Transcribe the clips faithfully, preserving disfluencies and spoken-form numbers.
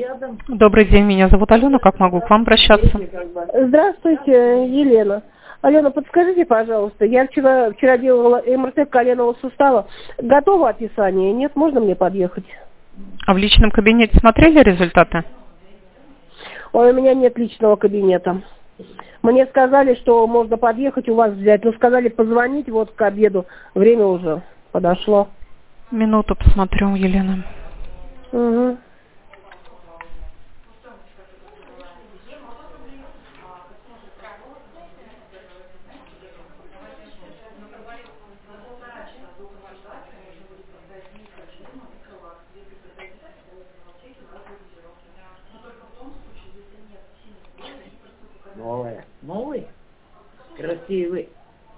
рядом. Добрый день, меня зовут Алена, как могу к вам обращаться? Здравствуйте, Елена. Алена, подскажите, пожалуйста, я вчера, вчера делала МРТ коленного сустава. Готово описание? Нет? Можно мне подъехать? А в личном кабинете смотрели результаты? Ой, у меня нет личного кабинета. Мне сказали, что можно подъехать у вас взять. Но сказали позвонить вот к обеду. Время уже подошло. Минуту посмотрю, Елена. Угу. Новая. Новый? Красивый.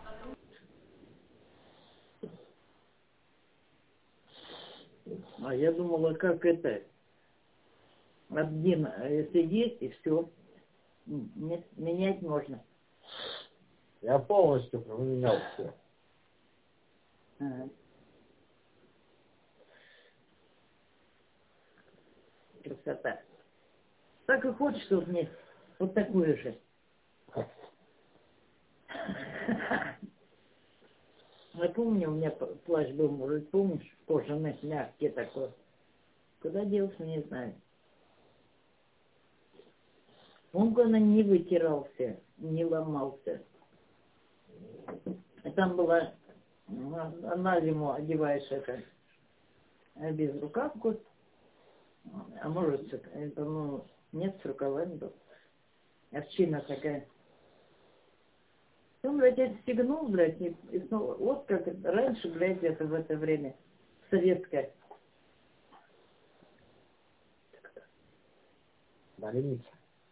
А я думала, как это, один сидит и все. Нет, менять можно. Я полностью поменял все. Ага. Красота. Так и хочешь, чтобы мне вот такую же. Я помню, у меня плащ был, может, помнишь, кожаный, мягкий такой. Куда делся, не знаю. Он когда не вытирался, не ломался. И там была, на зиму одеваешь это, без рукавку, а может, это, ну, нет, с рукавами был. Овчина такая. Он, блядь, отстегнул, блядь, и, и снова, вот как раньше, блядь, это в это время, советское. Больница.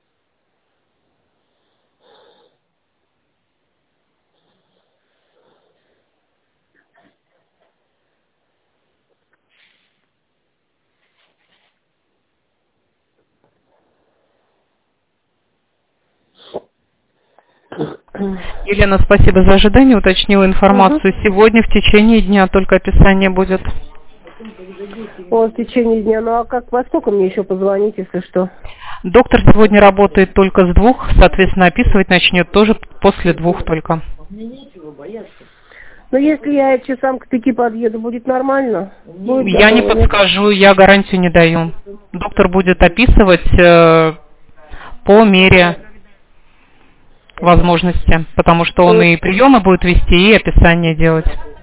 Елена, спасибо за ожидание. Уточнила информацию. Угу. Сегодня в течение дня только описание будет. О, в течение дня. Ну а как, во сколько мне еще позвонить, если что? Доктор сегодня работает только с двух, соответственно, описывать начнет тоже после двух только. Мне нечего бояться. Ну если я часам к пяти подъеду, будет нормально? Будет Я не готово, нет? подскажу, я гарантию не даю. Доктор будет описывать э, по мере возможности, потому что он и приемы будет вести, и описание делать.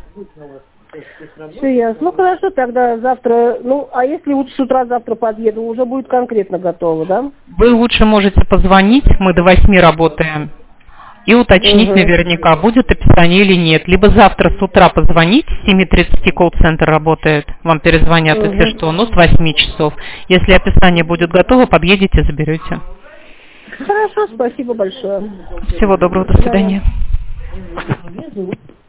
Все ясно. Ну хорошо, тогда завтра, ну, а если лучше с утра завтра подъеду, уже будет конкретно готово, да? Вы лучше можете позвонить, мы до восьми работаем, и уточнить Угу. наверняка, будет описание или нет. Либо завтра с утра позвонить, с семи тридцати колл-центр работает, вам перезвонят, Угу. если что, ну, с восьми часов. Если описание будет готово, подъедете, заберете. Хорошо, спасибо большое. Всего доброго, до свидания.